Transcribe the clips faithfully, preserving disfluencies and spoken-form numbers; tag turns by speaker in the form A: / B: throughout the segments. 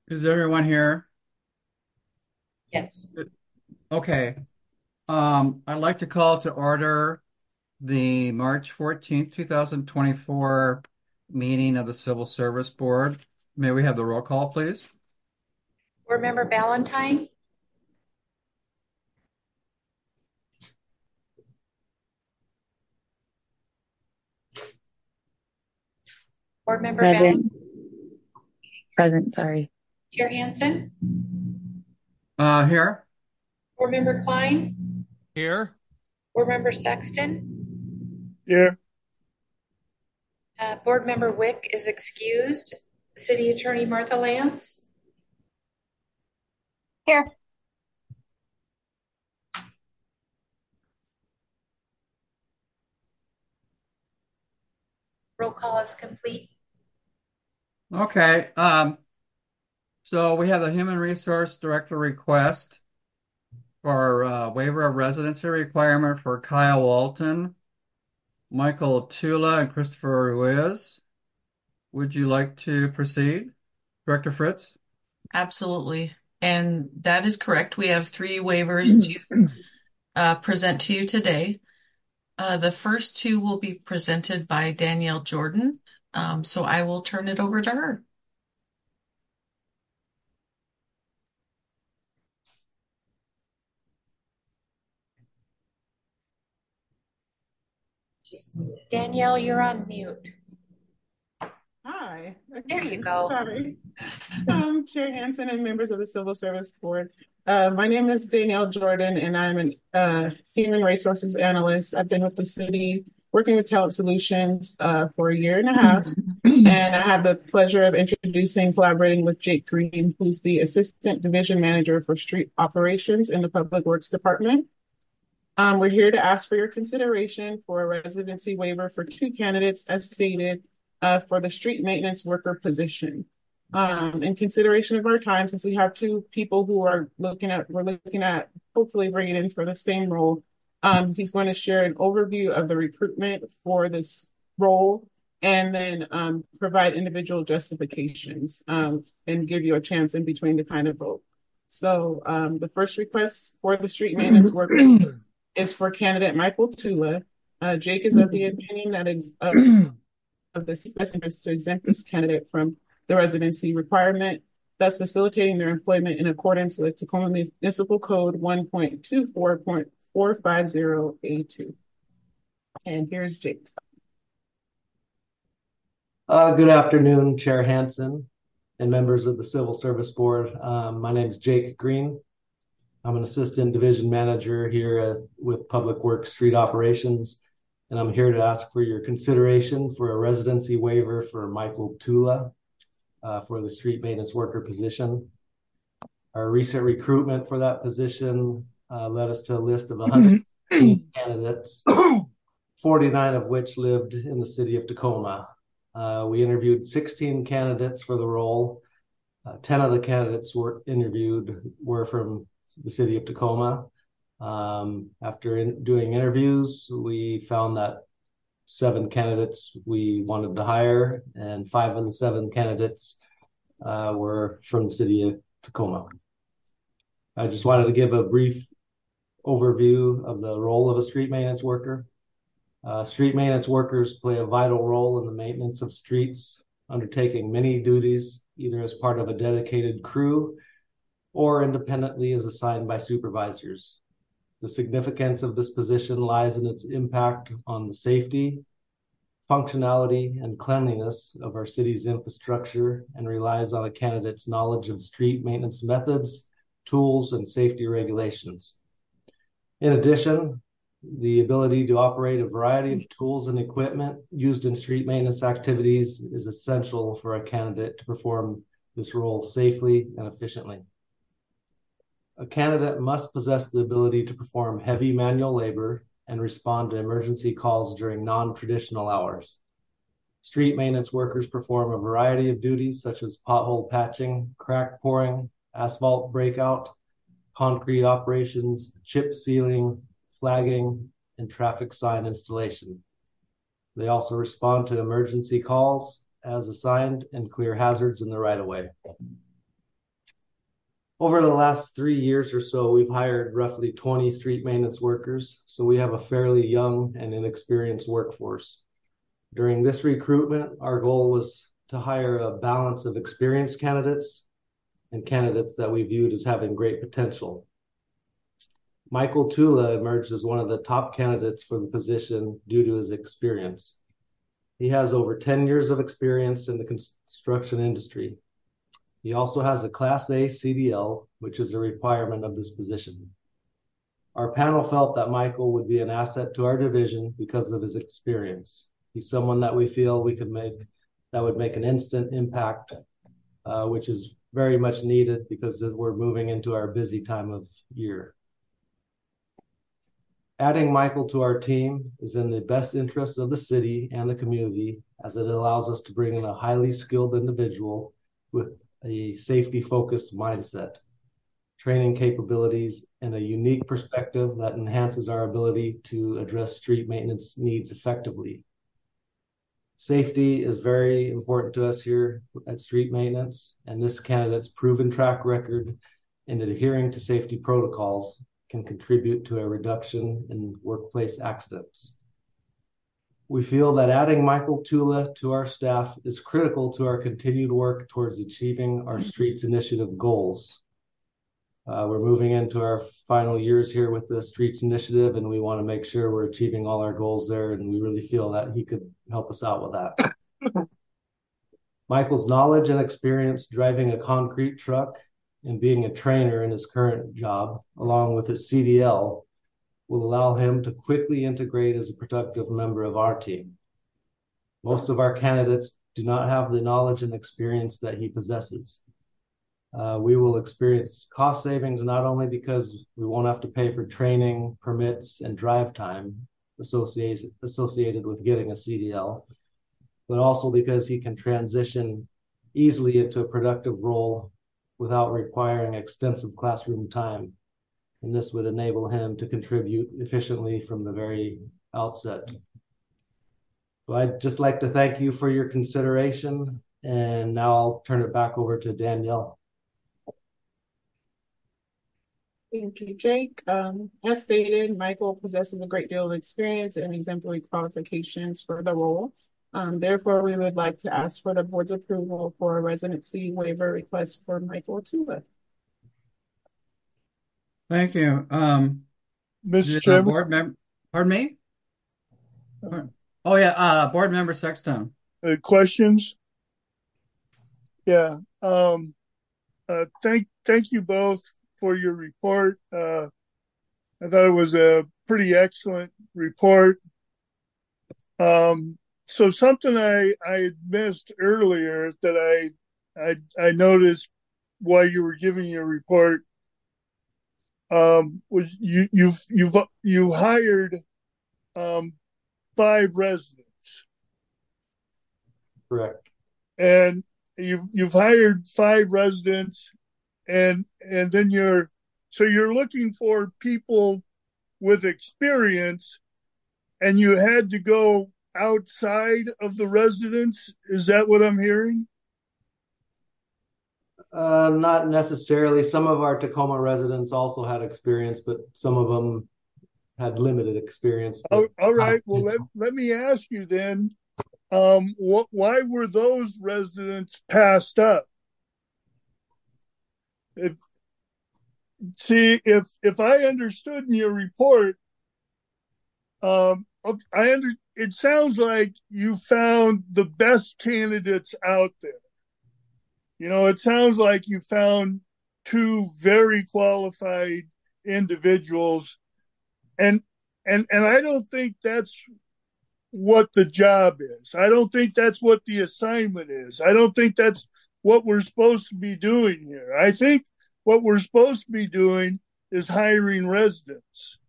A: Is everyone here?
B: Yes.
A: Okay. Um, I'd like to call to order the March fourteenth, two thousand twenty-four meeting of the Civil Service Board. May we have the roll call, please?
B: Board Member Ballantyne, Board Member Ball,
C: Present, present, sorry.
B: Chair Hansen,
A: Uh, here.
B: Board Member Klein,
D: Here.
B: Board Member Sexton,
D: Yeah.
B: uh, Board Member Wick is excused. City Attorney Martha Lance,
C: Here.
B: roll call is complete.
A: Okay. Um, so we have the Human Resource Director request for uh, waiver of residency requirement for Kyle Walton, Michael Tula, and Christopher Ruiz. Would you like to proceed, Director Fritz?
E: Absolutely. And that is correct. We have three waivers to uh, present to you today. Uh, the first two will be presented by Danielle Jordan. Um, so I will turn it over to her.
B: Danielle, you're on mute.
F: Hi.
B: There you
F: Okay.
B: go.
F: Sorry. Um, Chair Hansen and members of the Civil Service Board. Uh, my name is Danielle Jordan, and I'm an uh, human resources analyst. I've been with the city working with Talent Solutions uh, for a year and a half, and I have the pleasure of introducing, collaborating with Jake Green, who's the Assistant Division Manager for Street Operations in the Public Works Department. Um, we're here to ask for your consideration for a residency waiver for two candidates, as stated, uh, for the street maintenance worker position. Um, in consideration of our time, since we have two people who are looking at, we're looking at hopefully bringing in for the same role, um, he's going to share an overview of the recruitment for this role and then um, provide individual justifications um, and give you a chance in between to kind of vote. So um, the first request for the street maintenance worker is for candidate Michael Tula. Uh, Jake is of the opinion that it's of, of the best interest to exempt this candidate from the residency requirement, thus facilitating their employment in accordance with Tacoma Municipal Code one point two four point four five zero A two. And here's Jake.
G: Uh, good afternoon, Chair Hansen and members of the Civil Service Board. Um, my name is Jake Green. I'm an assistant division manager here at, with Public Works Street Operations, and I'm here to ask for your consideration for a residency waiver for Michael Tula uh, for the street maintenance worker position. Our recent recruitment for that position uh, led us to a list of one hundred candidates, forty-nine of which lived in the city of Tacoma. Uh, we interviewed sixteen candidates for the role. Uh, ten of the candidates were interviewed were from the city of Tacoma. Um, after in, doing interviews, we found that seven candidates we wanted to hire, and five of the seven candidates uh, were from the city of Tacoma. I just wanted to give a brief overview of the role of a street maintenance worker. Uh, street maintenance workers play a vital role in the maintenance of streets, undertaking many duties, either as part of a dedicated crew or independently as assigned by supervisors. The significance of this position lies in its impact on the safety, functionality, and cleanliness of our city's infrastructure, and relies on a candidate's knowledge of street maintenance methods, tools, and safety regulations. In addition, the ability to operate a variety of tools and equipment used in street maintenance activities is essential for a candidate to perform this role safely and efficiently. A candidate must possess the ability to perform heavy manual labor and respond to emergency calls during non-traditional hours. Street maintenance workers perform a variety of duties such as pothole patching, crack pouring, asphalt breakout, concrete operations, chip sealing, flagging, and traffic sign installation. They also respond to emergency calls as assigned and clear hazards in the right of way. Over the last three years or so, we've hired roughly twenty street maintenance workers, so we have a fairly young and inexperienced workforce. During this recruitment, our goal was to hire a balance of experienced candidates and candidates that we viewed as having great potential. Michael Tula emerged as one of the top candidates for the position due to his experience. He has over ten years of experience in the construction industry. He also has a Class A C D L, which is a requirement of this position. Our panel felt that Michael would be an asset to our division because of his experience. He's someone that we feel we could make, that would make an instant impact, uh, which is very much needed because we're moving into our busy time of year. Adding Michael to our team is in the best interest of the city and the community, as it allows us to bring in a highly skilled individual with a safety-focused mindset, training capabilities, and a unique perspective that enhances our ability to address street maintenance needs effectively. Safety is very important to us here at Street Maintenance, and this candidate's proven track record in adhering to safety protocols can contribute to a reduction in workplace accidents. We feel that adding Michael Tula to our staff is critical to our continued work towards achieving our Streets Initiative goals. Uh, we're moving into our final years here with the Streets Initiative, and we want to make sure we're achieving all our goals there, and we really feel that he could help us out with that. Michael's knowledge and experience driving a concrete truck and being a trainer in his current job, along with his C D L, will allow him to quickly integrate as a productive member of our team. Most of our candidates do not have the knowledge and experience that he possesses. Uh, we will experience cost savings not only because we won't have to pay for training, permits, and drive time associated, associated with getting a C D L, but also because he can transition easily into a productive role without requiring extensive classroom time. And this would enable him to contribute efficiently from the very outset. So I'd just like to thank you for your consideration, and now I'll turn it back over to Danielle.
F: Thank you, Jake. Um, as stated, Michael possesses a great deal of experience and exemplary qualifications for the role. Um, therefore, we would like to ask for the board's approval for a residency waiver request for Michael Tula.
A: Thank you. Um,
D: Mister
A: did, uh,
D: Chairman,
A: board member, pardon me? Oh yeah, uh, board member Sexton.
D: uh, questions? Yeah. Um, uh, thank, thank you both for your report. Uh, I thought it was a pretty excellent report. Um, so something I, I had missed earlier that I, I, I noticed while you were giving your report, um, was you, you've, you've, you hired, um, five residents.
G: Correct.
D: And you've, you've hired five residents and, and then you're, so you're looking for people with experience and you had to go outside of the residence. Is that what I'm hearing?
G: Uh, not necessarily. Some of our Tacoma residents also had experience, but some of them had limited experience.
D: Oh, all right. Well, let, let me ask you then, um, what, why were those residents passed up? If, see, if, if I understood in your report, um, I under, it sounds like you found the best candidates out there. You know, it sounds like you found two very qualified individuals, and and and I don't think that's what the job is. I don't think that's what the assignment is. I don't think that's what we're supposed to be doing here. I think what we're supposed to be doing is hiring residents.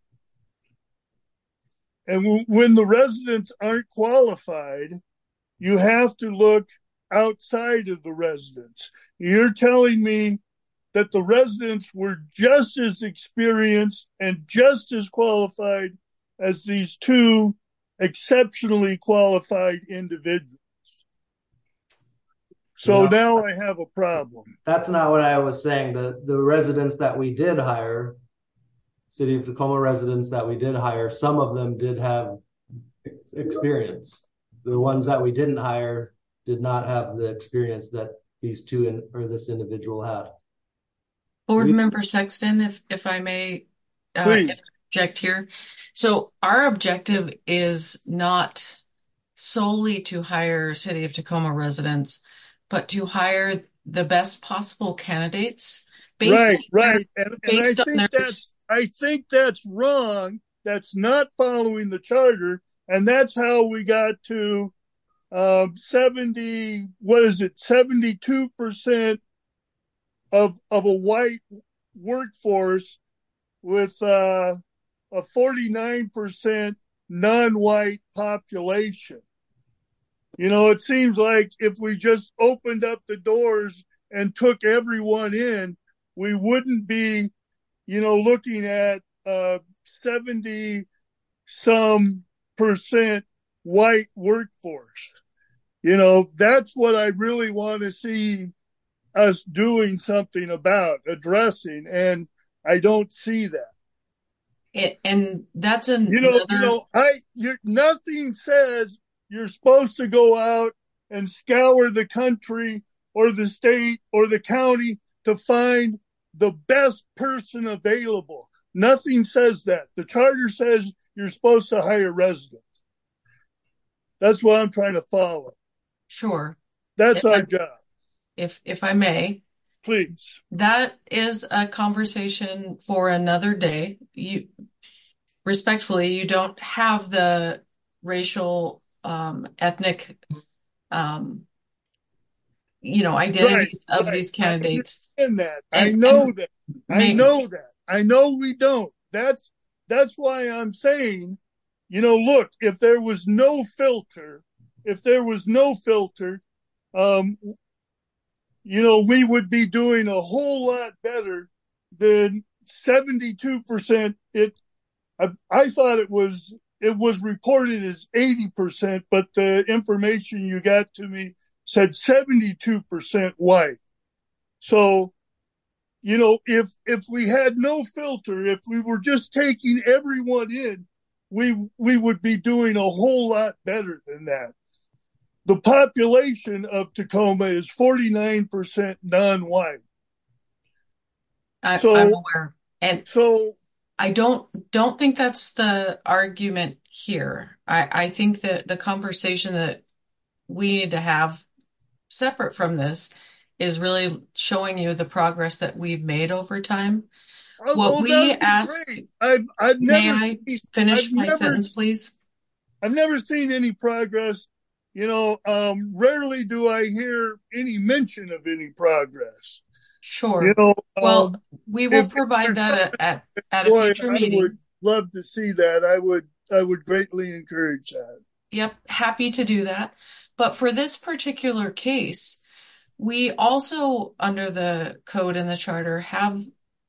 D: And w- when the residents aren't qualified, you have to look outside of the residents. You're telling me that the residents were just as experienced and just as qualified as these two exceptionally qualified individuals. So
G: No,
D: now I have a problem.
G: that's not what I was saying. The the residents that we did hire, City of Tacoma residents that we did hire, some of them did have ex- experience. The ones that we didn't hire did not have the experience that these two in, or this individual had.
E: Board
G: We,
E: Member Sexton, if if I may uh,
D: Please.
E: interject here. So our objective is not solely to hire City of Tacoma residents, but to hire the best possible candidates based
D: Right,
E: on their,
D: right. And and I
E: based on
D: think
E: their
D: that's I think that's wrong. That's not following the charter. And that's how we got to um seventy, what is it, seventy-two percent of of a white workforce with uh a forty-nine percent non-white population. You know, it seems like if we just opened up the doors and took everyone in, we wouldn't be, you know, looking at uh seventy some percent white workforce. You know, that's what I really want to see us doing something about, addressing, and I don't see that.
E: it, and that's an,
D: You know, you
E: another.
D: know, I you nothing says you're supposed to go out and scour the country or the state or the county to find the best person available. Nothing says that. The charter says you're supposed to hire residents. That's what I'm trying to follow.
E: Sure.
D: That's
E: If
D: our
E: I,
D: job.
E: if if I may,
D: Please.
E: that is a conversation for another day. You respectfully, you don't have the racial, um, ethnic, um, you know,
D: Right,
E: identities of
D: right.
E: these
D: I
E: candidates.
D: understand that. I
E: And
D: know
E: and
D: that. I
E: may,
D: know that. I know we don't. That's that's why I'm saying, you know, look, if there was no filter, if there was no filter, um, you know, we would be doing a whole lot better than seventy-two percent. It, I, I thought it was, it was reported as eighty percent, but the information you got to me said seventy-two percent white. So, you know, if, if we had no filter, if we were just taking everyone in, we, we would be doing a whole lot better than that. The population of Tacoma is forty-nine percent non-white.
E: I,
D: So,
E: I'm aware. And
D: so
E: I don't don't think that's the argument here. I, I think that the conversation that we need to have separate from this is really showing you the progress that we've made over time.
D: oh,
E: What
D: well,
E: we
D: that'd be
E: ask,
D: great. I've I've
E: may
D: never
E: I
D: seen I've
E: finish my
D: never
E: sentence, please?
D: I've never seen any progress. You know, um, rarely do I hear any mention of any progress. You
E: Sure.
D: know,
E: Well,
D: um,
E: we will
D: if, if
E: provide
D: there's
E: that
D: something,
E: at, at, at a
D: boy,
E: future
D: I would
E: meeting.
D: love to see that. I would I would greatly encourage that.
E: Yep, happy to do that. But for this particular case, we also, under the code and the charter, have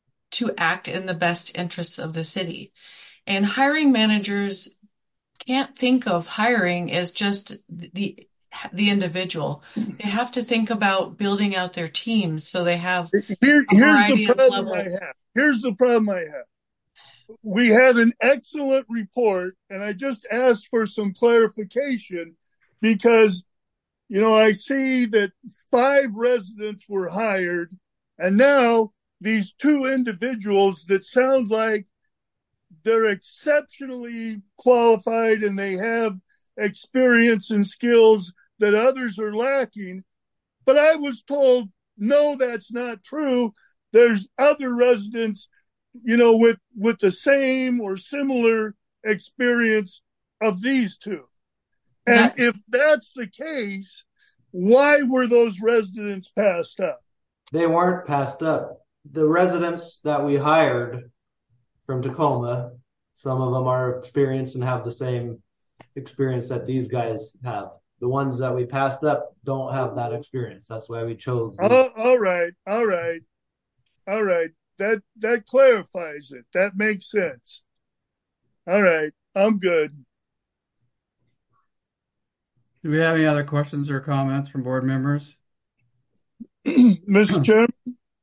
E: to act in the best interests of the city. And hiring managers can't think of hiring as just the the individual. They have to think about building out their teams so they have
D: Here,
E: a
D: here's the
E: variety of
D: problem I
E: level.
D: have. Here's the problem I have. We had an excellent report, and I just asked for some clarification because, you know, I see that five residents were hired, and now these two individuals that sound like they're exceptionally qualified and they have experience and skills that others are lacking. But I was told, no, that's not true. There's other residents, you know, with, with the same or similar experience of these two. And
E: That
D: if that's the case, why were those residents passed up?
G: they weren't passed up. The residents that we hired from Tacoma, some of them are experienced and have the same experience that these guys have. The ones that we passed up don't have that experience. That's why we chose these.
D: Oh, all right, all right, all right. That that clarifies it. That makes sense. All right, I'm good.
A: Do we have any other questions or comments from board members?
D: Mister Chairman,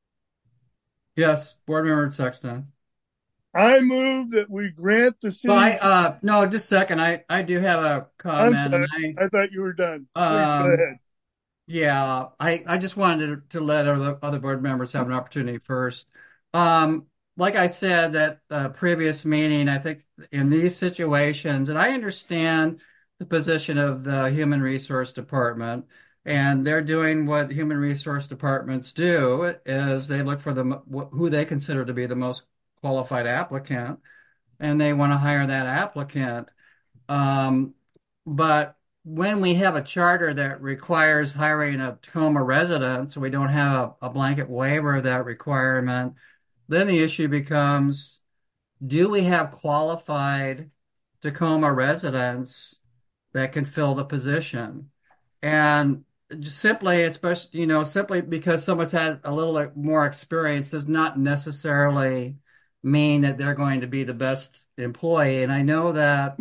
A: Yes, Board Member Sexton.
D: I move that we grant the
A: Well, I,
D: city.
A: uh, no, just a second. I, I do have a
D: I'm
A: comment, and
D: sorry. I thought you were done.
A: I,
D: Please go
A: um,
D: ahead.
A: yeah, I, I just wanted to, to let other, other board members have an opportunity first. Um, like I said at the previous meeting, I think in these situations, and I understand the position of the Human Resource Department, and they're doing what Human Resource Departments do, is they look for the mo- who they consider to be the most qualified applicant, and they want to hire that applicant. Um, but when we have a charter that requires hiring a Tacoma resident, so we don't have a, a blanket waiver of that requirement, then the issue becomes, do we have qualified Tacoma residents that can fill the position? And just simply, especially, you know, simply because someone's had a little more experience does not necessarily mean that they're going to be the best employee. And I know that,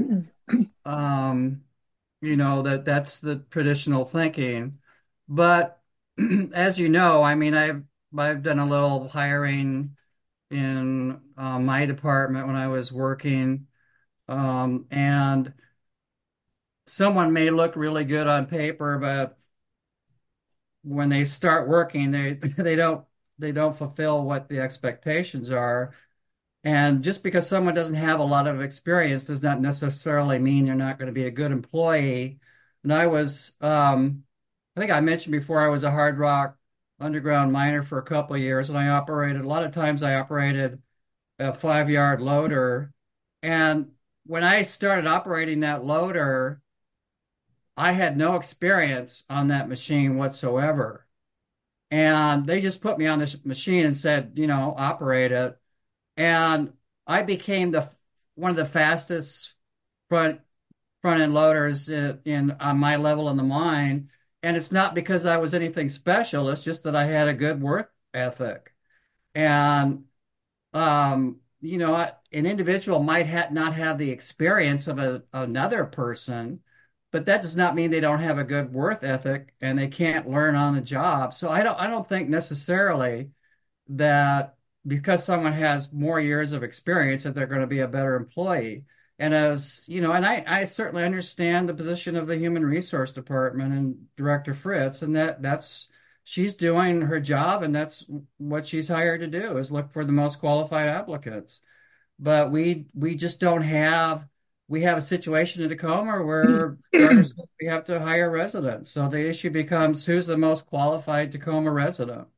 A: um, you know, that that's the traditional thinking. But as you know, I mean, I've I've done a little hiring in uh, my department when I was working, um, and someone may look really good on paper, but when they start working, they they don't they don't fulfill what the expectations are. And just because someone doesn't have a lot of experience does not necessarily mean they're not going to be a good employee. And I was, um, I think I mentioned before, I was a hard rock underground miner for a couple of years, and I operated, a lot of times I operated a five yard loader. And when I started operating that loader, I had no experience on that machine whatsoever. And they just put me on this machine and said, you know, operate it. And I became the one of the fastest front front end loaders in, in on my level in the mine. And it's not because I was anything special. It's just that I had a good work ethic. And um, you know, an individual might ha not have the experience of a, another person, but that does not mean they don't have a good work ethic and they can't learn on the job. So I don't I don't think necessarily that because someone has more years of experience that they're going to be a better employee. And as you know, and I, I certainly understand the position of the Human Resource Department and Director Fritz, and that that's she's doing her job, and that's what she's hired to do is look for the most qualified applicants. But we we just don't have we have a situation in Tacoma where charters we have to hire residents. So the issue becomes who's the most qualified Tacoma resident.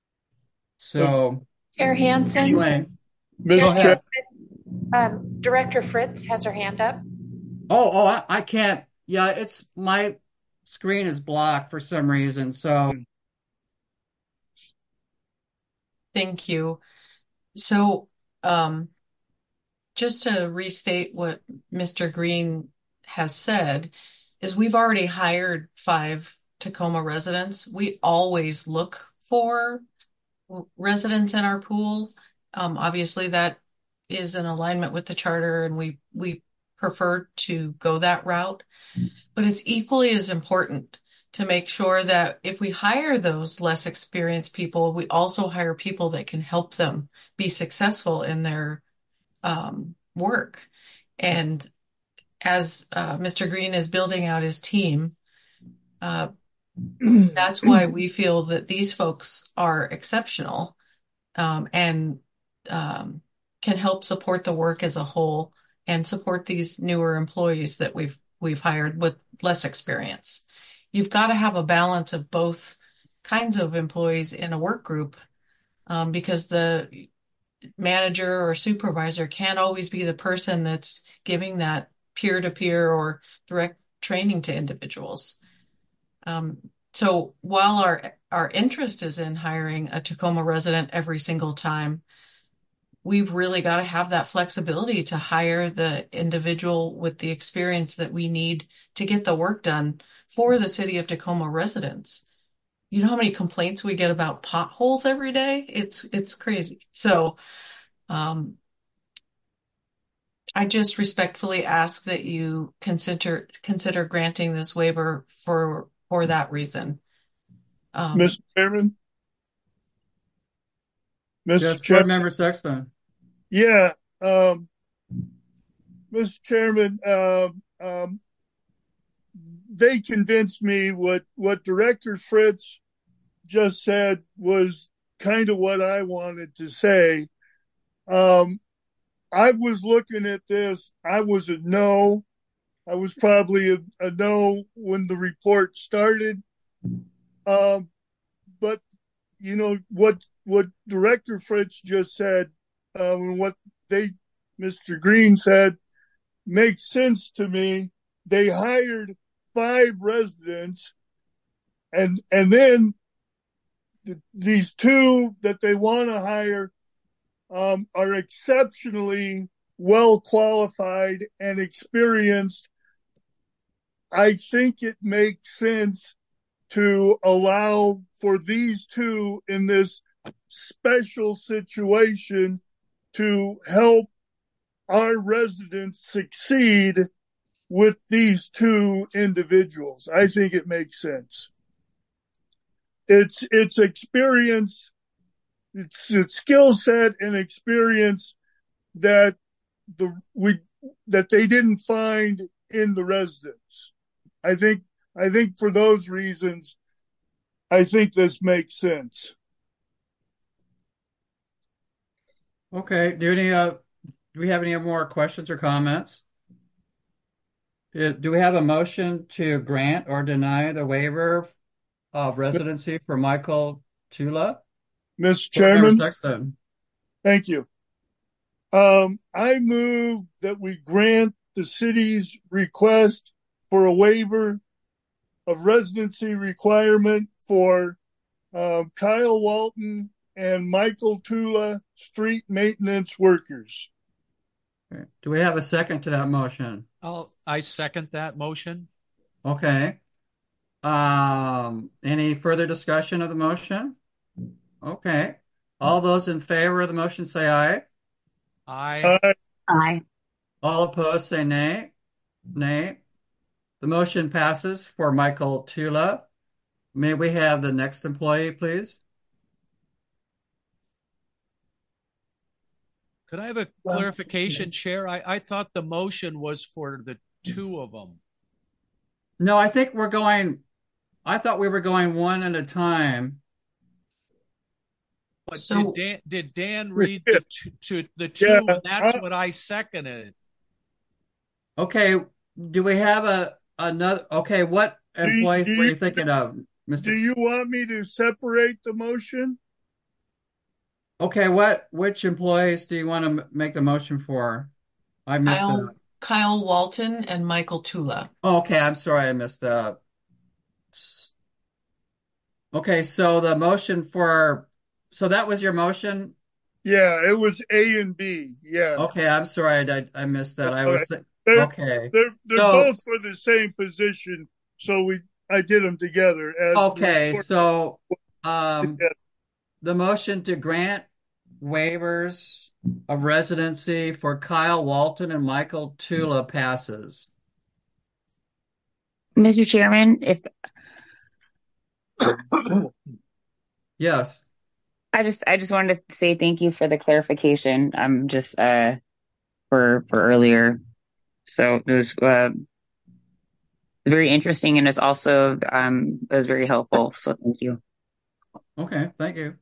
A: So
B: Chair Hansen,
A: anyway, go
D: Mister Chair,
A: ahead.
B: um, Director Fritz has her hand up.
A: Oh, oh, I, I can't. Yeah, it's my screen is blocked for some reason. So
E: Thank you. So, um, just to restate what Mister Green has said, is we've already hired five Tacoma residents. We always look for residents in our pool. Um, obviously, that is in alignment with the charter, and we we prefer to go that route. But it's equally as important to make sure that if we hire those less experienced people, we also hire people that can help them be successful in their um, work. And as uh, Mister Green is building out his team, uh, that's why we feel that these folks are exceptional um, and um, can help support the work as a whole and support these newer employees that we've we've hired with less experience. You've got to have a balance of both kinds of employees in a work group um, because the manager or supervisor can't always be the person that's giving that peer-to-peer or direct training to individuals. Um, so while our our interest is in hiring a Tacoma resident every single time, we've really got to have that flexibility to hire the individual with the experience that we need to get the work done for the city of Tacoma residents. You know how many complaints we get about potholes every day? It's it's crazy. So um, I just respectfully ask that you consider consider granting this waiver for for that reason. Um,
D: Mister Chairman, Mister
A: Yes,
D: Chair.
A: Board Member Sexton.
D: Yeah, um, Mister Chairman, um, um, they convinced me what, what Director Fritz just said was kind of what I wanted to say. Um, I was looking at this. I was a no. I was probably a, a no when the report started. Um, but you know what? What Director Fritz just said, um, and what they, Mister Green said, makes sense to me. They hired five residents, and and then th- these two that they want to hire um, are exceptionally well qualified and experienced. I think it makes sense to allow for these two in this special situation to help our residents succeed with these two individuals. I think it makes sense. It's it's experience, it's, it's skill set and experience that the we that they didn't find in the residents. I think I think for those reasons, I think this makes sense.
A: Okay. Do any uh do we have any more questions or comments? Uh, Do we have a motion to grant or deny the waiver of residency for Michael Tula?
D: Mister
A: Board Member
D: Chairman,
A: Sexton.
D: thank you. Um, I move that we grant the city's request for a waiver of residency requirement for um, Kyle Walton and Michael Tula, street maintenance workers.
A: Okay. Do we have a second to that motion?
H: I'll, I second that motion.
A: Okay. Um, any further discussion of the motion? Okay. All those in favor of the motion say aye.
H: Aye.
D: Uh,
C: Aye.
A: All opposed say nay. Nay. The motion passes for Michael Tula. May we have the next employee, please?
H: Could I have a clarification, Chair? I, I thought the motion was for the two of them.
A: No, I think we're going, I thought we were going one at a time.
H: But
E: So-
H: did Dan, did Dan read the two, to the two,
D: Yeah,
H: and that's
D: I-
H: what I seconded.
A: Okay, do we have a another? Okay, what
D: Do you-
A: employees
D: do
A: were you
D: you-
A: thinking of,
D: do
A: Mister
D: you want me to separate the motion?
A: Okay, what which employees do you want to m- make the motion for? I missed
E: Kyle,
A: that.
E: Kyle Walton and Michael Tula.
A: Oh, okay, I'm sorry, I missed that. S- Okay, so the motion for, so that was your motion?
D: Yeah, it was A and B. Yeah.
A: Okay, I'm sorry, I I missed that. I was th-
D: They're,
A: okay.
D: they're, they're
A: So-
D: both for the same position, so we I did them together. As
A: Okay, so um,
D: Yeah.
A: the motion to grant waivers of residency for Kyle Walton and Michael Tula passes.
C: Mister Chairman, if
A: Yes.
C: I just I just wanted to say thank you for the clarification. Um, just uh for for earlier. So it was uh very interesting, and it's also um it was very helpful. So thank you.
A: Okay, thank you.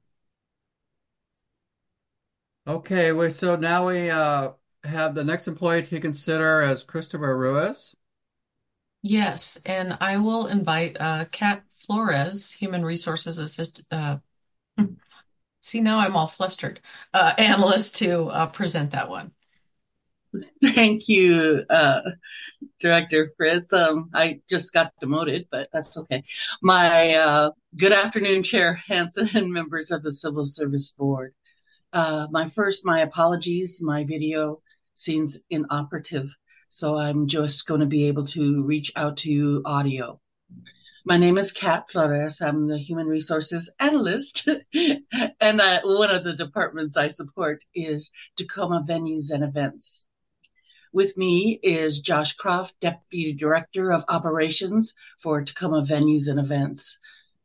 A: Okay, well, so now we uh have the next employee to consider as Christopher Ruiz.
E: Yes, and I will invite uh, Kat Flores, Human Resources Assistant. Uh, see, now I'm all flustered. Uh, analyst to uh, present that one.
I: Thank you, uh, Director Fritz. Um, I just got demoted, but that's okay. My uh, good afternoon, Chair Hansen and members of the Civil Service Board. Uh, my first, my apologies. My video seems inoperative, so I'm just going to be able to reach out to you audio. My name is Kat Flores. I'm the Human Resources Analyst, and uh, one of the departments I support is Tacoma Venues and Events. With me is Josh Croft, Deputy Director of Operations for Tacoma Venues and Events.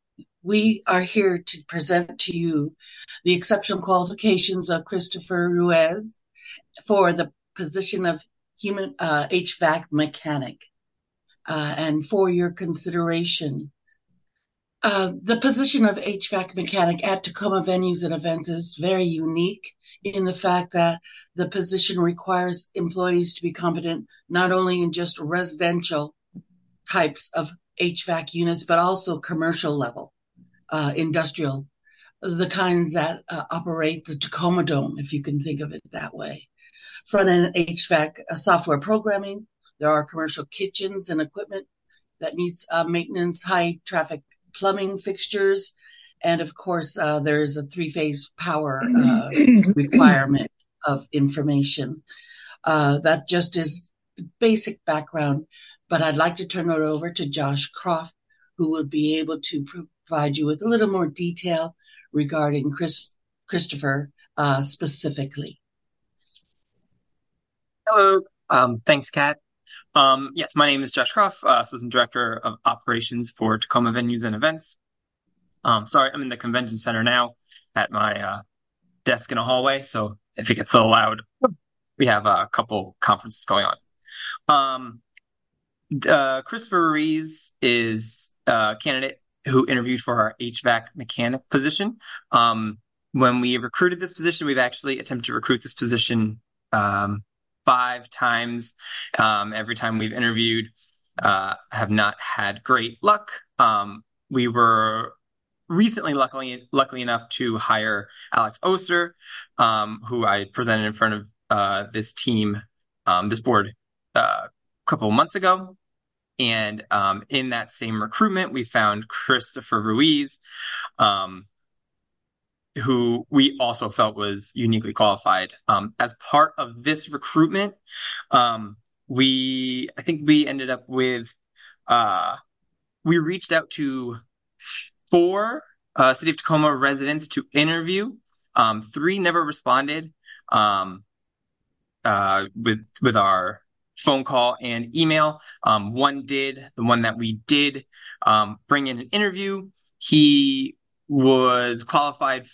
I: we are here to present to you the exceptional qualifications of Christopher Ruiz for the position of human uh, H V A C mechanic. Uh, and for your consideration, uh, the position of H V A C mechanic at Tacoma Venues and Events is very unique in the fact that the position requires employees to be competent not only in just residential types of H V A C units, but also commercial level, uh, industrial, the kinds that uh, operate the Tacoma Dome, if you can think of it that way. Front-end H V A C uh, software programming. There are commercial kitchens and equipment that needs uh, maintenance, high traffic plumbing fixtures. And of course, uh, there's a three-phase power uh, requirement of information. Uh, that just is basic background. But I'd like to turn it over to Josh Croft, who will be able to provide you with a little more detail regarding Chris, Christopher uh, specifically.
J: Hello. Um, thanks, Kat. Um, yes, my name is Josh Croft, uh, Assistant Director of Operations for Tacoma Venues and Events. Um, sorry, I'm in the convention center now at my uh, desk in a hallway, so if it gets a little loud, we have a couple conferences going on. Um, uh, Christopher Ruiz is a candidate who interviewed for our H V A C mechanic position. Um, when we recruited this position, we've actually attempted to recruit this position um, five times. Um, every time we've interviewed, uh, have not had great luck. Um, we were recently luckily luckily enough to hire Alex Oster, um, who I presented in front of uh, this team, um, this board, uh, a couple of months ago. And um, in that same recruitment, we found Christopher Ruiz, um, who we also felt was uniquely qualified. Um, as part of this recruitment, um, we, I think we ended up with, uh, we reached out to four uh, City of Tacoma residents to interview. Um, three never responded um, uh, with with our phone call and email. Um, one did, the one that we did um, bring in an interview. He was qualified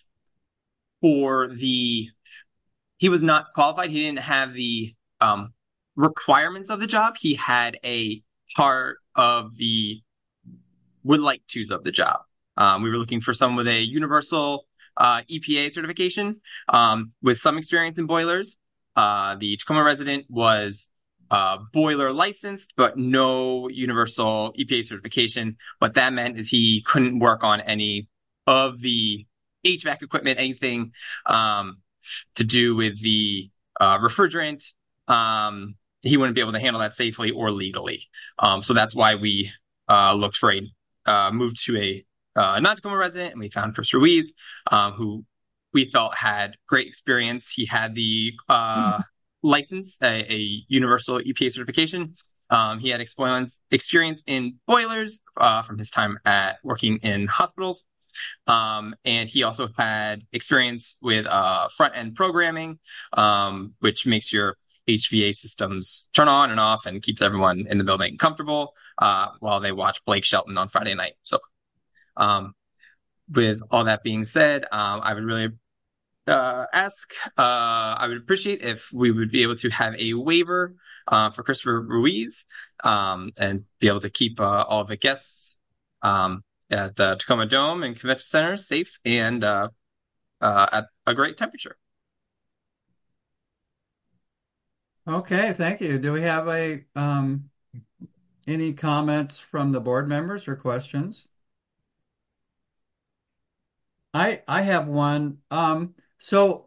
J: for the, he was not qualified. He didn't have the um, requirements of the job. He had a part of the would like tos of the job. Um, we were looking for someone with a universal uh, E P A certification um, with some experience in boilers. Uh, the Tacoma resident was uh, boiler licensed, but no universal E P A certification. What that meant is he couldn't work on any of the H V A C equipment, anything um, to do with the uh, refrigerant. Um, he wouldn't be able to handle that safely or legally. Um, so that's why we uh, looked for a uh, moved to a uh, non-Tacoma resident, and we found Chris Ruiz, um, who we felt had great experience. He had the uh, license, a, a universal E P A certification. Um, he had experience experience in boilers uh, from his time at working in hospitals. Um, and he also had experience with uh, front-end programming, um, which makes your H V A systems turn on and off and keeps everyone in the building comfortable uh, while they watch Blake Shelton on Friday night. So um, with all that being said, um, I would really uh, ask, uh, I would appreciate if we would be able to have a waiver uh, for Christopher Ruiz um, and be able to keep uh, all the guests um, at the Tacoma Dome and Convention Center safe and uh, uh, at a great temperature.
A: Okay, thank you. Do we have a um, any comments from the board members or questions? I I have one. Um, so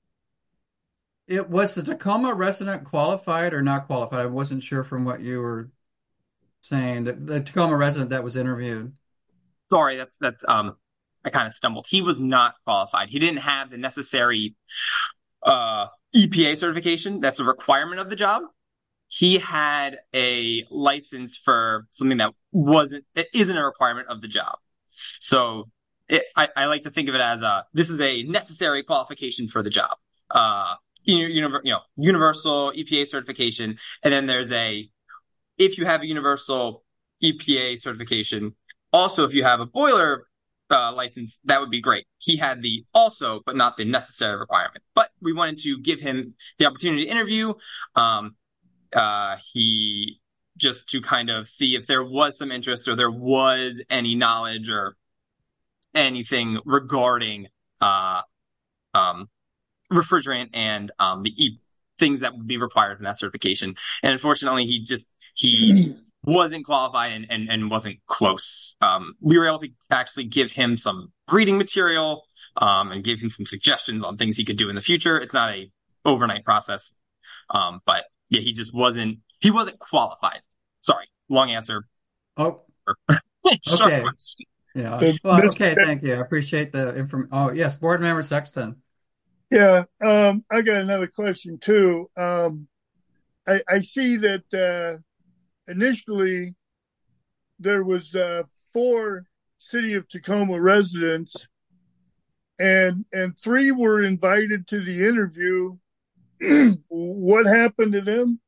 A: it was the Tacoma resident qualified or not qualified? I wasn't sure from what you were saying. The, the Tacoma resident that was interviewed.
J: Sorry, that's that's um I kind of stumbled. He was not qualified. He didn't have the necessary uh E P A certification. That's a requirement of the job. He had a license for something that wasn't, it isn't a requirement of the job. So it, I, I like to think of it as a, this is a necessary qualification for the job. Uh, you, you know, universal E P A certification. And then there's a, if you have a universal E P A certification, also if you have a boiler uh, license, that would be great. He had the also, but not the necessary requirement. But we wanted to give him the opportunity to interview. Um, uh, he just to kind of see if there was some interest or there was any knowledge or anything regarding uh, um, refrigerant and um, the e- things that would be required in that certification. And unfortunately, he just he wasn't qualified and, and, and wasn't close. Um, we were able to actually give him some reading material um, and give him some suggestions on things he could do in the future. It's not a overnight process, um, but yeah, he just wasn't he wasn't qualified. Sorry, long answer.
A: Oh,
J: Short
A: okay.
J: question.
A: Yeah. Well, okay. Thank you. I appreciate the information. Oh, yes. Board Member Sexton.
D: Yeah. Um, I got another question too. Um, I, I see that uh, initially there was uh, four City of Tacoma residents, and and three were invited to the interview. What happened to them?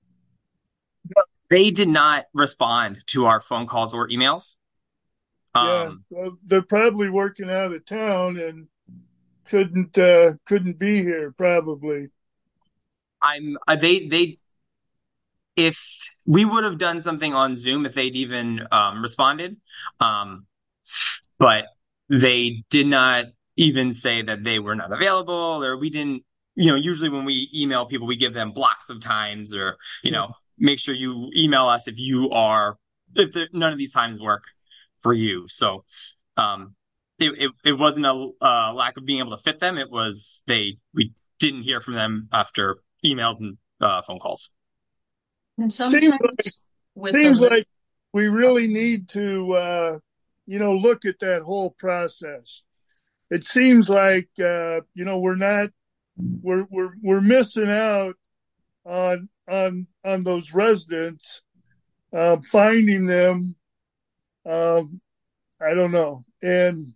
J: They did not respond to our phone calls or emails.
D: Yeah,
J: Um,
D: well, they're probably working out of town and couldn't uh, couldn't be here. Probably.
J: I'm uh, they they if we would have done something on Zoom if they'd even um, responded, um, but they did not even say that they were not available, or we didn't. You know, usually when we email people, we give them blocks of times, or you know, make sure you email us if you are if there, none of these times work for you. So um, it, it it wasn't a uh, lack of being able to fit them. It was they we didn't hear from them after emails and uh, phone calls.
E: And
D: Seems
E: sometimes
D: like,
E: with
D: seems
E: the
D: like we really need to, uh, you know, look at that whole process. It seems like, uh, you know, we're not, we're we're we're missing out on on on those residents, uh, finding them. Um, I don't know, and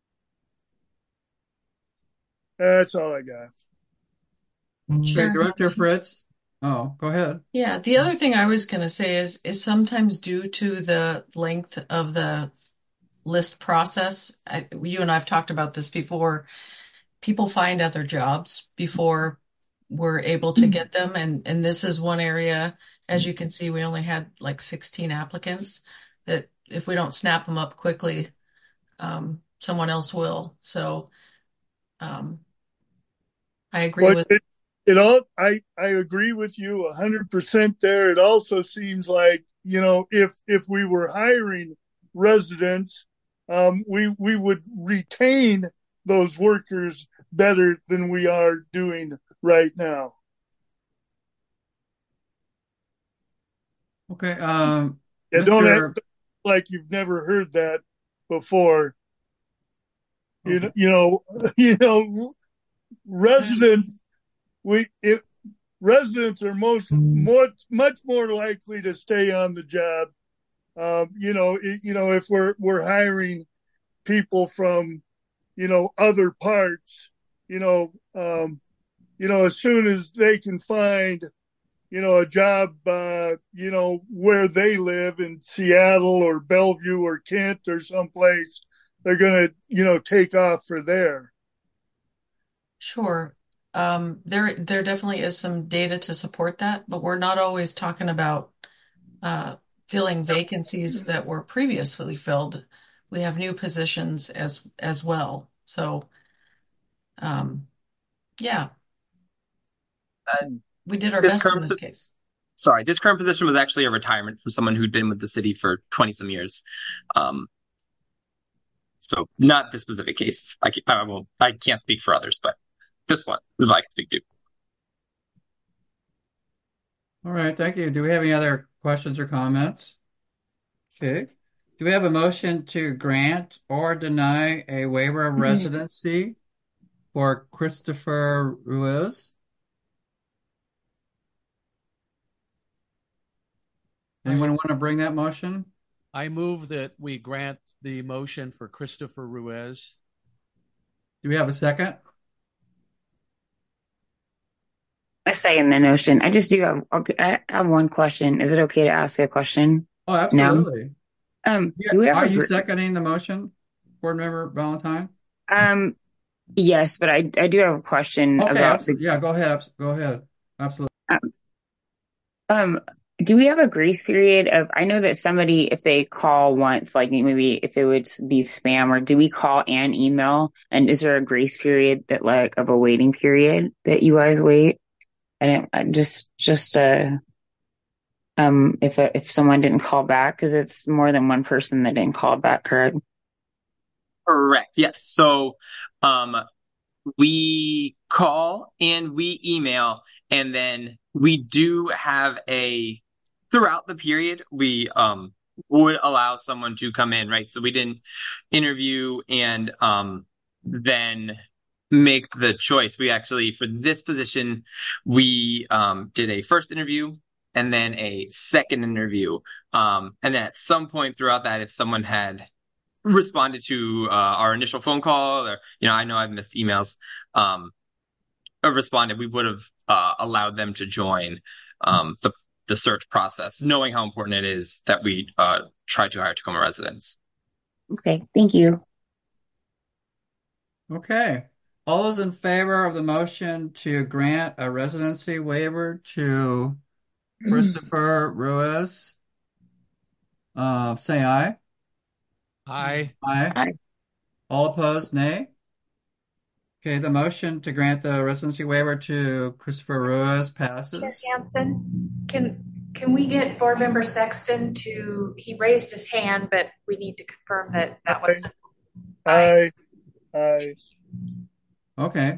D: that's all I got.
A: Okay,
E: Sure.
A: Director Fritz. Oh, go ahead.
E: Yeah, the other thing I was going to say is is sometimes due to the length of the list process. I, you and I have talked about this before. People find other jobs before we're able to get them, and and this is one area. As you can see, we only had like sixteen applicants. That if we don't snap them up quickly, um, someone else will. So, um, I agree
D: But
E: with.
D: it, it all I I agree with you a hundred percent there. It also seems like, you know, if if we were hiring residents, um, we we would retain those workers better than we are doing right now.
A: Okay. Um,
D: Yeah, don't
A: Mister
D: act like you've never heard that before. You know,
A: Okay.
D: you know, you know, residents. We if residents are most much much more likely to stay on the job. Um, you know, it, you know, if we're we're hiring people from, you know, other parts, you know, um, you know, as soon as they can find, you know, a job, uh, you know, where they live in Seattle or Bellevue or Kent or someplace, they're going to, you know, take off for there.
E: Sure. Um, there, there definitely is some data to support that, but we're not always talking about uh, filling vacancies that were previously filled. We have new positions as as well. So, um, yeah,
J: Uh,
E: we did our
J: this
E: best in
J: current
E: this case.
J: sorry, this current position was actually a retirement from someone who'd been with the city for twenty some years. Um, so not this specific case. I, I will I can't speak for others, but this one is what I can speak to.
A: All right. Thank you. Do we have any other questions or comments? Okay. Do we have a motion to grant or deny a waiver of residency for Christopher Ruiz? Anyone want to bring that motion?
H: I move that we grant the motion for Christopher Ruiz.
A: Do we have a second?
C: I second the notion. I just do have, okay, I have one question. Is it okay to ask a question?
A: Oh, absolutely.
C: No? Um,
A: Yeah.
C: do we have
A: Are
C: a
A: you
C: gr-
A: seconding the motion? Board Member Valentine?
C: Um, yes, but I I do have a question
A: Okay,
C: about the
A: absolutely. Yeah, go ahead. abs- Go ahead. Absolutely.
C: um, um do we have a grace period of I know that somebody if they call once, like maybe if it would be spam, or do we call and email? And is there a grace period that like of a waiting period that you guys wait? And I just just uh um if a, if someone didn't call back because it's more than one person that didn't call back, correct?
J: Correct. Yes. So, um, we call and we email, and then we do have a throughout the period, we um would allow someone to come in, right? So we didn't interview and um then make the choice. We actually, for this position, we um did a first interview and then a second interview. Um, and then at some point throughout that, if someone had responded to uh, our initial phone call, or you know, I know I've missed emails, um, or responded, we would have uh, allowed them to join um, the the search process, knowing how important it is that we uh, try to hire Tacoma residents.
C: Okay, thank you.
A: Okay. All those in favor of the motion to grant a residency waiver to Christopher Ruiz, uh, say aye.
H: Aye.
A: Aye.
C: Aye.
A: All opposed, nay. Okay, the motion to grant the residency waiver to Christopher Ruiz
B: Chair
A: passes.
B: Hansen, can can we get Board Member Sexton to, he raised his hand, but we need to confirm that that was.
D: Aye. Aye.
A: Okay.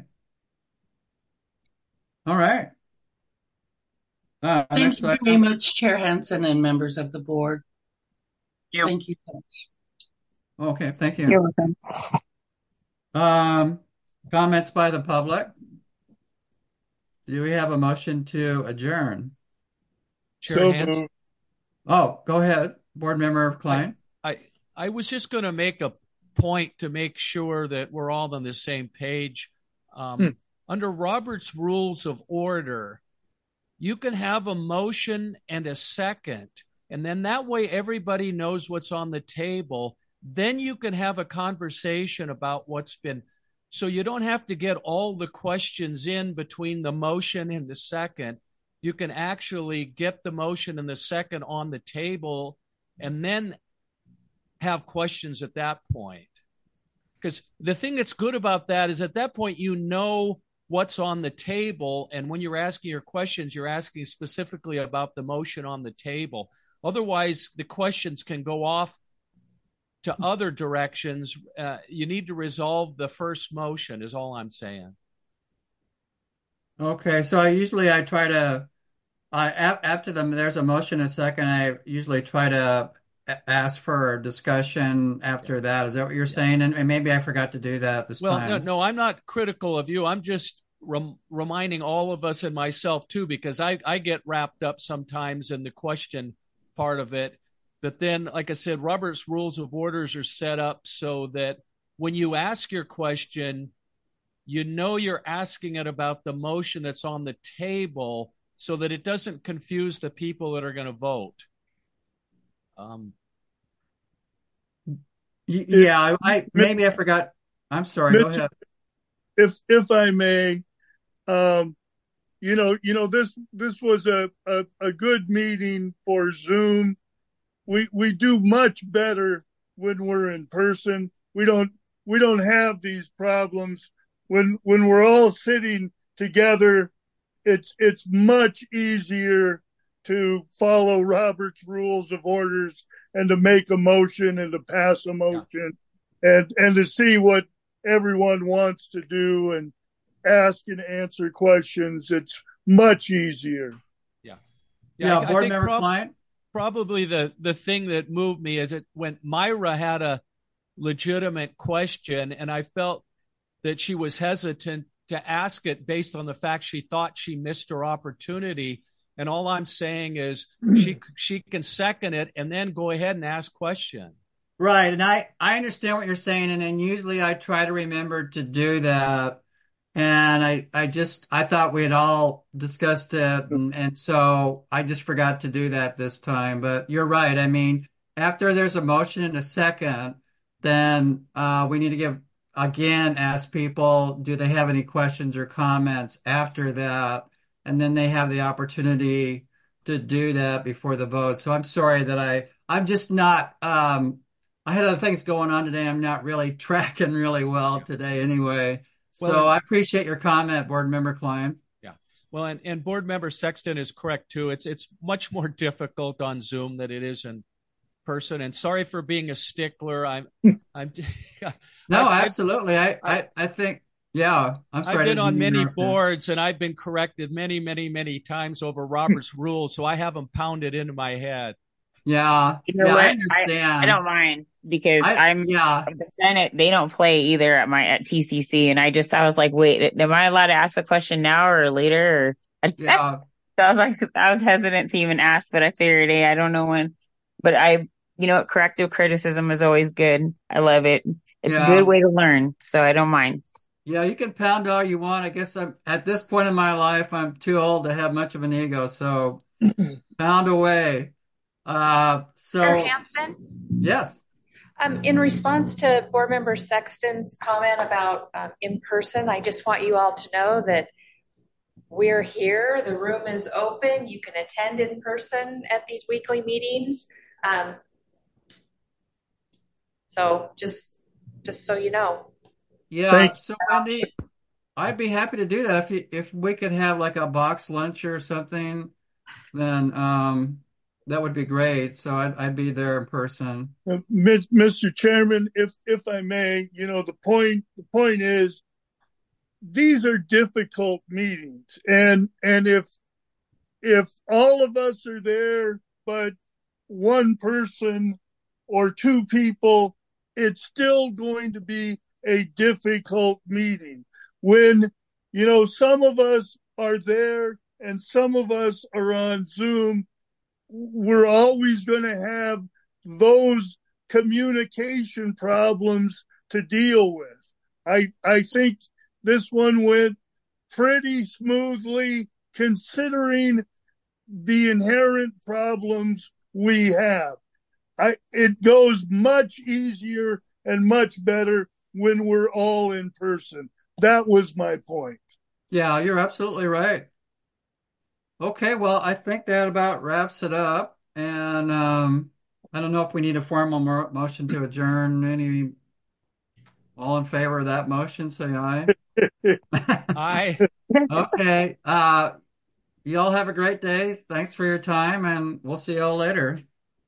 A: All right. Uh,
I: Thank
A: next
I: you very
A: item.
I: much, Chair Hansen and members of the board.
J: Thank you.
I: Thank you so much.
A: Okay, thank
C: You're
A: you.
C: welcome.
A: Um, comments by the public? Do we have a motion to adjourn?
H: Chair
D: So
H: Hansen,
D: moved.
A: Oh, go ahead, Board Member Klein.
H: I I was just going to make a point to make sure that we're all on the same page. Um,
D: Hmm.
H: Under Robert's Rules of Order, you can have a motion and a second, and then that way everybody knows what's on the table. Then you can have a conversation about what's been. So you don't have to get all the questions in between the motion and the second. You can actually get the motion and the second on the table and then have questions at that point. Because the thing that's good about that is at that point, you know what's on the table. And when you're asking your questions, you're asking specifically about the motion on the table. Otherwise, the questions can go off to other directions. Uh, you need to resolve the first motion is all I'm saying.
A: Okay, so I usually I try to, I a- after them, there's a motion and a second, I usually try to a- ask for discussion after that. Is that what you're saying? And, and maybe I forgot to do that this
H: Well,
A: time.
H: no, no, I'm not critical of you. I'm just rem- reminding all of us and myself too, because I, I get wrapped up sometimes in the question part of it. But then, like I said, Robert's Rules of Orders are set up so that when you ask your question, you know you're asking it about the motion that's on the table so that it doesn't confuse the people that are going to vote. Um,
A: Y- Yeah, I, I maybe I forgot. I'm sorry. Go
D: Mitch,
A: ahead.
D: if if I may, um, you know, you know, this this was a, a, a good meeting for Zoom. We we do much better when we're in person. We don't we don't have these problems when when we're all sitting together. It's it's much easier to follow Robert's Rules of Orders and to make a motion and to pass a motion yeah. and and to see what everyone wants to do and ask and answer questions. It's much easier.
H: Yeah.
A: Yeah,
H: I, I
A: Board
H: think
A: Member
H: prob-
A: Klein.
H: Probably the, the thing that moved me is it when Myra had a legitimate question and I felt that she was hesitant to ask it based on the fact she thought she missed her opportunity. And all I'm saying is she she can second it and then go ahead and ask question.
A: Right. And I, I understand what you're saying. And then usually I try to remember to do that. And I, I just, I thought we had all discussed it. And, and so I just forgot to do that this time. But you're right. I mean, after there's a motion and a second, then uh, we need to give, again, ask people, do they have any questions or comments after that? And then they have the opportunity to do that before the vote. So I'm sorry that I, I'm just not, um, I had other things going on today. I'm not really tracking really well today anyway.
H: Well,
A: So
H: and-
A: I appreciate your comment, Board Member Klein.
H: Yeah. Well, and, and Board Member Sexton is correct too. It's it's much more difficult on Zoom than it is in person. And sorry for being a stickler. I'm I'm
A: No,
H: I've,
A: absolutely. I, I, I think, yeah, I'm sorry.
H: I've been on many
A: interrupt you.
H: boards and I've been corrected many, many, many times over Robert's rules, so I have them pounded into my head.
A: Yeah,
C: You know
A: yeah,
C: what?
A: I understand.
C: I, I don't mind because
A: I-
C: I'm
A: yeah.
C: the Senate. They don't play either at my at T C C, and I just I was like, wait, am I allowed to ask the question now or later? Or
A: Yeah,
C: so I was like, I was hesitant to even ask, but I figured, hey, I don't know when. But I, you know, corrective criticism is always good. I love it. It's
A: Yeah.
C: a good way to learn, so I don't mind.
A: yeah, you can pound all you want. I guess I'm at this point in my life, I'm too old to have much of an ego, so pound away. Uh, so
B: Chair Hansen,
A: yes,
B: um, in response to Board Member Sexton's comment about um, in person, I just want you all to know that we're here. The room is open. You can attend in person at these weekly meetings. Um, so just, just so you know.
A: yeah.
D: Thank you.
A: So Wendy, I'd be happy to do that if you, if we could have like a box lunch or something, then um, that would be great. So I'd I'd be there in person.
D: Uh, Mis- Mister Chairman, if if I may, you know, the point the point is these are difficult meetings, and and if if all of us are there but one person or two people, it's still going to be a difficult meeting. When, you know, some of us are there and some of us are on Zoom, we're always going to have those communication problems to deal with. I I think this one went pretty smoothly considering the inherent problems we have. I it goes much easier and much better when we're all in person. That was my point.
A: Yeah, you're absolutely right. Okay, well, I think that about wraps it up. And um, I don't know if we need a formal mo motion to adjourn. Any, all in favor of that motion, say aye.
H: I
A: Okay. Uh, y'all have a great day. Thanks for your time, and we'll see y'all later.